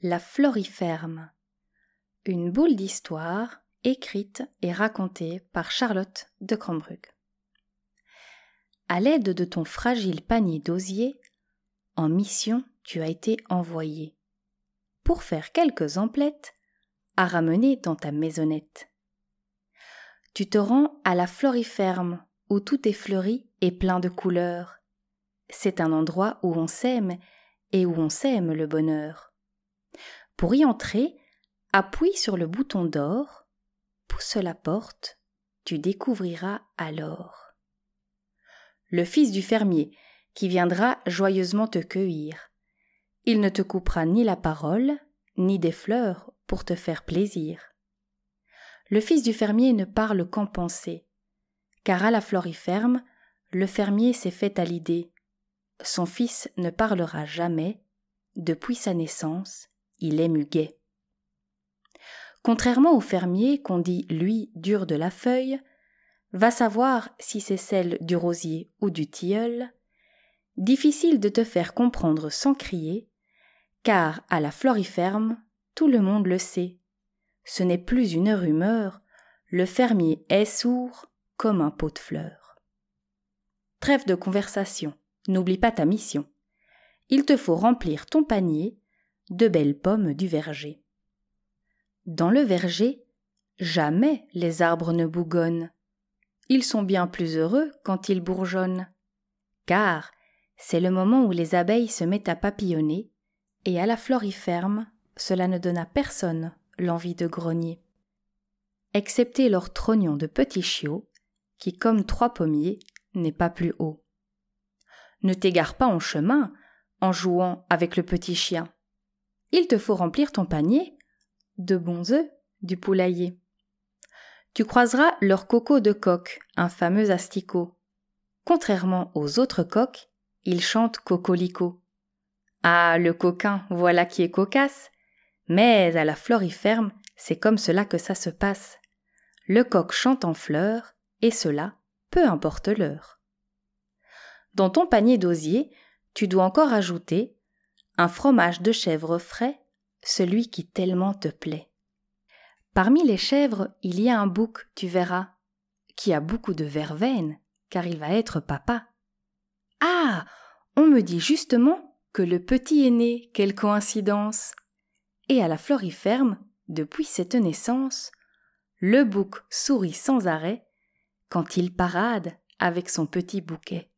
La Floriferme. Une boule d'histoire écrite et racontée par Charlotte de Crombrugge. À l'aide de ton fragile panier d'osier, en mission tu as été envoyé, pour faire quelques emplettes à ramener dans ta maisonnette. Tu te rends à la Floriferme, où tout est fleuri et plein de couleurs. C'est un endroit où on s'aime et où on sème le bonheur. Pour y entrer, appuie sur le bouton d'or, pousse la porte, tu découvriras alors le fils du fermier qui viendra joyeusement te cueillir. Il ne te coupera ni la parole, ni des fleurs pour te faire plaisir. Le fils du fermier ne parle qu'en pensée, car à la Floriferme, le fermier s'est fait à l'idée. Son fils ne parlera jamais, depuis sa naissance, il est muguet. Contrairement au fermier qu'on dit, lui, dur de la feuille, va savoir si c'est celle du rosier ou du tilleul, difficile de te faire comprendre sans crier, car à la Floriferme, tout le monde le sait. Ce n'est plus une rumeur, le fermier est sourd comme un pot de fleurs. Trêve de conversation, n'oublie pas ta mission. Il te faut remplir ton panier de belles pommes du verger. Dans le verger, jamais les arbres ne bougonnent. Ils sont bien plus heureux quand ils bourgeonnent, car c'est le moment où les abeilles se mettent à papillonner, et à la Floriferme, cela ne donne à personne l'envie de grogner. Excepté leur trognon de petit chiot, qui, comme 3 pommiers, n'est pas plus haut. Ne t'égare pas en chemin en jouant avec le petit chien. Il te faut remplir ton panier de bons œufs du poulailler. Tu croiseras leur coco de coq, un fameux asticot. Contrairement aux autres coqs, il chante cocorico. Ah, le coquin, voilà qui est cocasse. Mais à la Floriferme, c'est comme cela que ça se passe. Le coq chante en fleurs, et cela, peu importe l'heure. Dans ton panier d'osier, tu dois encore ajouter un fromage de chèvre frais, celui qui tellement te plaît. Parmi les chèvres, il y a un bouc, tu verras, qui a beaucoup de verveine, car il va être papa. Ah, on me dit justement que le petit est né, quelle coïncidence! Et à la Floriferme, depuis cette naissance, le bouc sourit sans arrêt quand il parade avec son petit bouquet.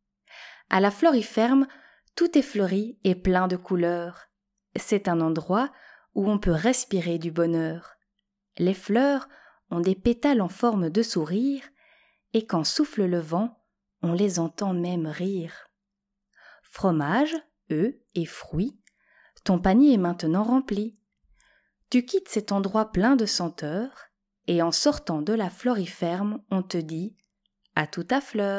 À la Floriferme, tout est fleuri et plein de couleurs. C'est un endroit où on peut respirer du bonheur. Les fleurs ont des pétales en forme de sourire, et quand souffle le vent, on les entend même rire. Fromage, œufs et fruits, ton panier est maintenant rempli. Tu quittes cet endroit plein de senteurs, et en sortant de la Floriferme, on te dit « à tout à fleur ».